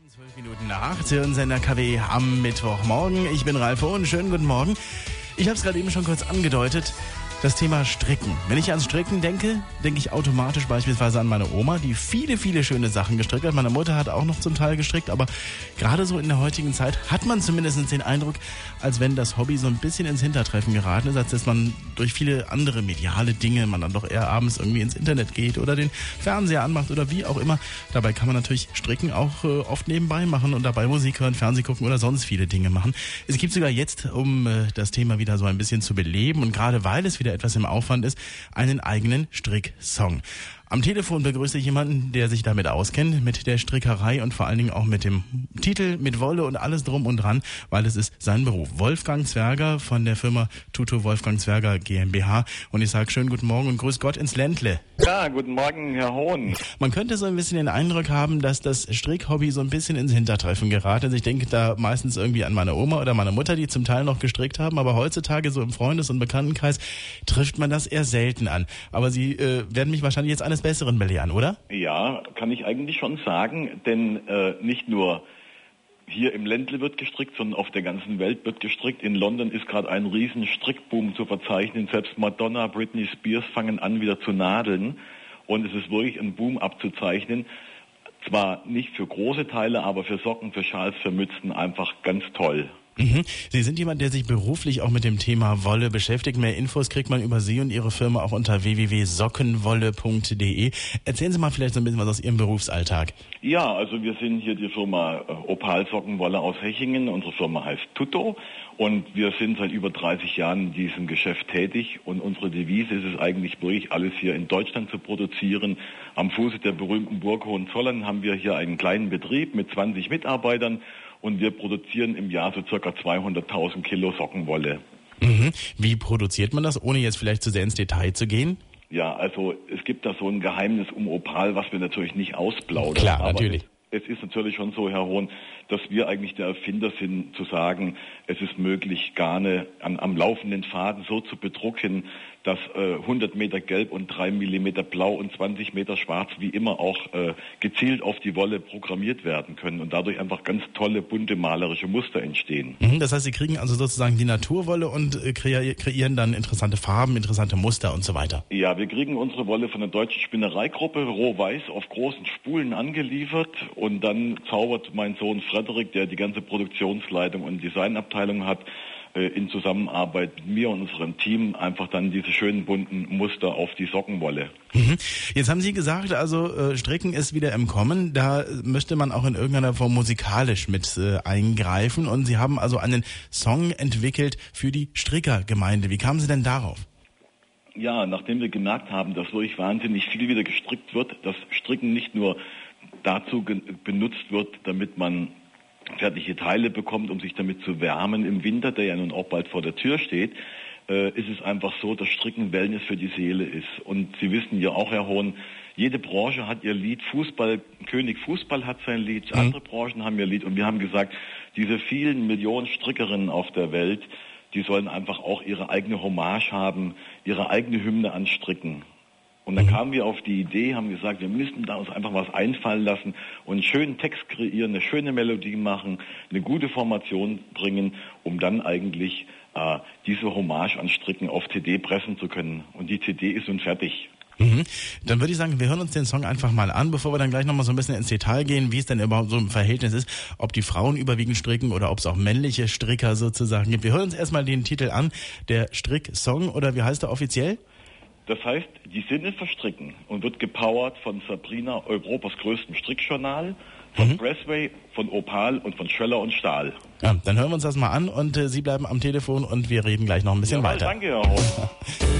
12 Minuten nach 8 hören Sie in der KW am Mittwochmorgen. Ich bin Ralf Hohn, schönen guten Morgen. Ich habe es gerade eben schon kurz angedeutet, das Thema Stricken. Wenn ich ans Stricken denke, denke ich automatisch beispielsweise an meine Oma, die viele, viele schöne Sachen gestrickt hat. Meine Mutter hat auch noch zum Teil gestrickt, aber gerade so in der heutigen Zeit hat man zumindest den Eindruck, als wenn das Hobby so ein bisschen ins Hintertreffen geraten ist, als dass man durch viele andere mediale Dinge, man dann doch eher abends irgendwie ins Internet geht oder den Fernseher anmacht oder wie auch immer. Dabei kann man natürlich Stricken auch oft nebenbei machen und dabei Musik hören, Fernsehen gucken oder sonst viele Dinge machen. Es gibt sogar jetzt, um das Thema wieder so ein bisschen zu beleben und gerade weil es wieder etwas im Aufwand ist, einen eigenen Stricksong. Am Telefon begrüße ich jemanden, der sich damit auskennt, mit der Strickerei und vor allen Dingen auch mit dem Titel, mit Wolle und alles drum und dran, weil es ist sein Beruf. Wolfgang Zwerger von der Firma Tutor Wolfgang Zwerger GmbH. Und ich sage schönen guten Morgen und grüß Gott ins Ländle. Ja, guten Morgen, Herr Hohn. Man könnte so ein bisschen den Eindruck haben, dass das Strickhobby so ein bisschen ins Hintertreffen gerät. Also ich denke da meistens irgendwie an meine Oma oder meine Mutter, die zum Teil noch gestrickt haben, aber heutzutage so im Freundes- und Bekanntenkreis trifft man das eher selten an. Aber Sie werden mich wahrscheinlich jetzt eines Besseren belehren, oder? Ja, kann ich eigentlich schon sagen, denn nicht nur hier im Ländle wird gestrickt, sondern auf der ganzen Welt wird gestrickt. In London ist gerade ein riesen Strickboom zu verzeichnen. Selbst Madonna, Britney Spears fangen an wieder zu nadeln und es ist wirklich ein Boom abzuzeichnen. Zwar nicht für große Teile, aber für Socken, für Schals, für Mützen einfach ganz toll. Mhm. Sie sind jemand, der sich beruflich auch mit dem Thema Wolle beschäftigt. Mehr Infos kriegt man über Sie und Ihre Firma auch unter www.sockenwolle.de. Erzählen Sie mal vielleicht so ein bisschen was aus Ihrem Berufsalltag. Ja, also wir sind hier die Firma Opal Sockenwolle aus Hechingen. Unsere Firma heißt Tutto und wir sind seit über 30 Jahren in diesem Geschäft tätig und unsere Devise ist es eigentlich wirklich, alles hier in Deutschland zu produzieren. Am Fuße der berühmten Burg Hohenzollern haben wir hier einen kleinen Betrieb mit 20 Mitarbeitern. Und wir produzieren im Jahr so ca. 200.000 Kilo Sockenwolle. Mhm. Wie produziert man das, ohne jetzt vielleicht zu sehr ins Detail zu gehen? Ja, also es gibt da so ein Geheimnis um Opal, was wir natürlich nicht ausplaudern. Klar, natürlich. Es ist natürlich schon so, Herr Hohn, dass wir eigentlich der Erfinder sind, zu sagen, es ist möglich, Garne am laufenden Faden so zu bedrucken, dass 100 Meter gelb und 3 Millimeter blau und 20 Meter schwarz wie immer auch gezielt auf die Wolle programmiert werden können und dadurch einfach ganz tolle, bunte, malerische Muster entstehen. Das heißt, Sie kriegen also sozusagen die Naturwolle und kreieren dann interessante Farben, interessante Muster und so weiter. Ja, wir kriegen unsere Wolle von der Deutschen Spinnereigruppe rohweiß auf großen Spulen angeliefert und dann zaubert mein Sohn Frederik, der die ganze Produktionsleitung und Designabteilung hat, in Zusammenarbeit mit mir und unserem Team einfach dann diese schönen bunten Muster auf die Sockenwolle. Jetzt haben Sie gesagt, also Stricken ist wieder im Kommen, da möchte man auch in irgendeiner Form musikalisch mit eingreifen und Sie haben also einen Song entwickelt für die Strickergemeinde. Wie kamen Sie denn darauf? Ja, nachdem wir gemerkt haben, dass wirklich wahnsinnig viel wieder gestrickt wird, dass Stricken nicht nur dazu benutzt wird, damit man fertige Teile bekommt, um sich damit zu wärmen im Winter, der ja nun auch bald vor der Tür steht, ist es einfach so, dass Stricken Wellness für die Seele ist. Und Sie wissen ja auch, Herr Hohn, jede Branche hat ihr Lied. König Fußball hat sein Lied, andere Branchen haben ihr Lied. Und wir haben gesagt, diese vielen Millionen Strickerinnen auf der Welt, die sollen einfach auch ihre eigene Hommage haben, ihre eigene Hymne anstricken. Und dann kamen wir auf die Idee, haben gesagt, wir müssten da uns einfach was einfallen lassen und einen schönen Text kreieren, eine schöne Melodie machen, eine gute Formation bringen, um dann eigentlich diese Hommage an Stricken auf CD pressen zu können. Und die CD ist nun fertig. Dann würde ich sagen, wir hören uns den Song einfach mal an, bevor wir dann gleich nochmal so ein bisschen ins Detail gehen, wie es denn überhaupt so im Verhältnis ist, ob die Frauen überwiegend stricken oder ob es auch männliche Stricker sozusagen gibt. Wir hören uns erstmal den Titel an, der Strick-Song, oder wie heißt er offiziell? Das heißt, die Sinne verstricken und wird gepowert von Sabrina, Europas größtem Strickjournal, von Pressway, von Opal und von Schöller und Stahl. Ja, dann hören wir uns das mal an und Sie bleiben am Telefon und wir reden gleich noch ein bisschen weiter. Danke, Herr Hohn.